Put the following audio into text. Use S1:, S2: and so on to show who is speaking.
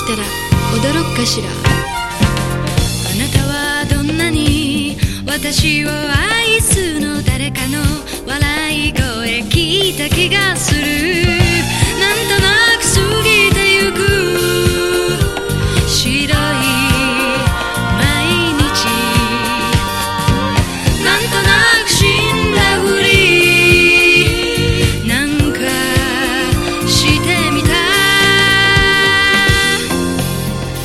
S1: たら驚くかしら。あなたはどんなに私を愛すの、誰かの笑い声聞いた気がする。